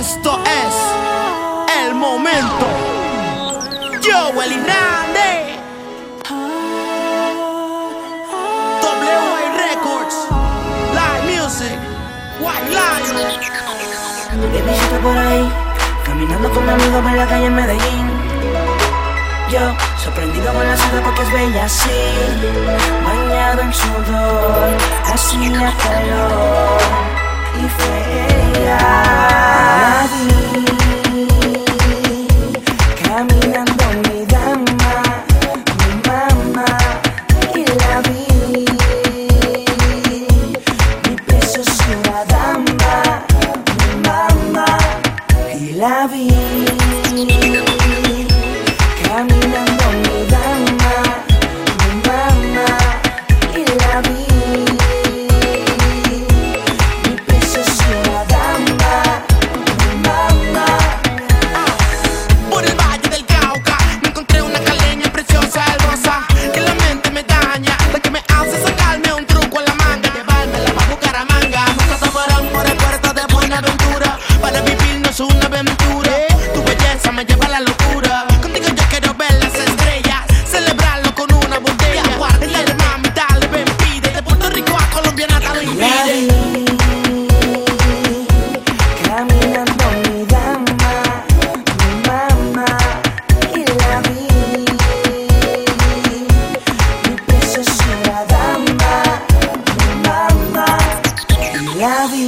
Esto es el momento. Yo, Willy Randy, WA Records, Live Music, White Lion. Te visito por ahí, caminando con mi amigo por la calle en Medellín. Yo, sorprendido con la ciudad porque es bella así, bañado en sudor, hacía calor. Y fue ella, la vi, caminando mi dama, mi mamá, y la vi, mi preciosura dama, mi mamá, y la vi, caminando mi dama, mi mamá, y la vi. La vi,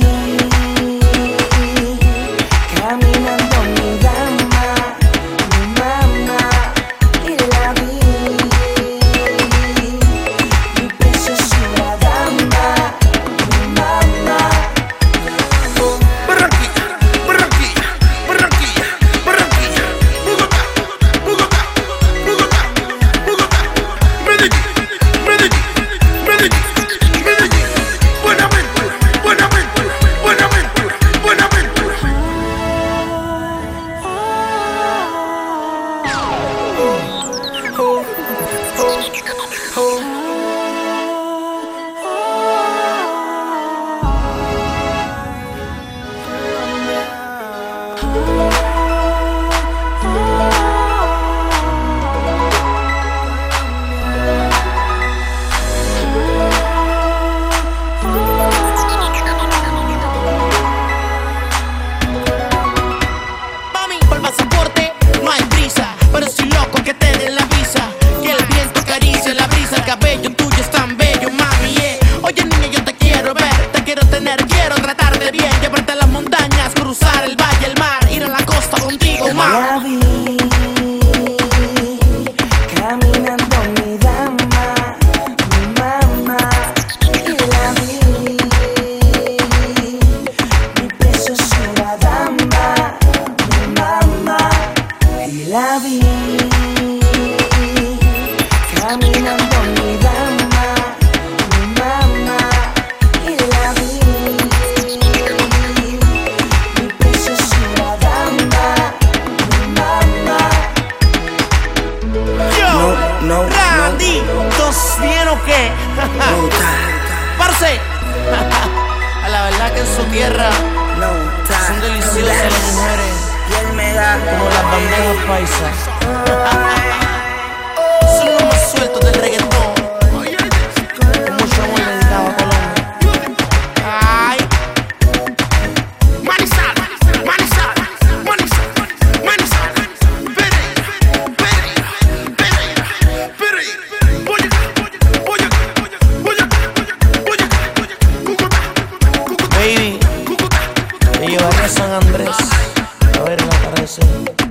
caminando mi dama, mi mamá, y la vi, mi preciosura dama, mi mamá. Barranquilla, Barranquilla, Barranquilla, Barranquilla, Bogotá, Bogotá, Bogotá, Bogotá, Medellín, Medellín, Medellín, Medellín, Buenaventura, Buenaventura, Buenaventura, Buenaventura. Mami, por pasaporte no hay prisa, pero si loco que te den la visa. Que el viento acaricie la brisa, el cabello tuyo es tan bello, mami, yeah. Oye niña, yo te quiero ver, te quiero tener, quiero tratarte bien, llevarte a las montañas, cruzar el valle, el mar, ir a la costa contigo, La mami. vi, caminando mi dama, mi mamá, y la vi, mi preciosura dama, mi mamá, y la vi, caminando mi dama, mi mamá, y la vi, mi preciosura dama, mi mamá. Yo, No, Randy, ¿tos bien o qué? Parce, a la verdad que en su tierra son deliciosas las mujeres, Y él me da como las bandejas paisas. Son los más sueltos del reggaetón, con mucho amor dedicado a Colombia. Ay, Manizales, Manizales, Manizales, Manizales, Pereira, Pereira, Pereira, Pereira, Boyacá, Boyacá, Boyacá, Boyacá, Cúcuta, Cúcuta, baby, Cúcuta, te llevaré a San Andrés a ver el atardecer.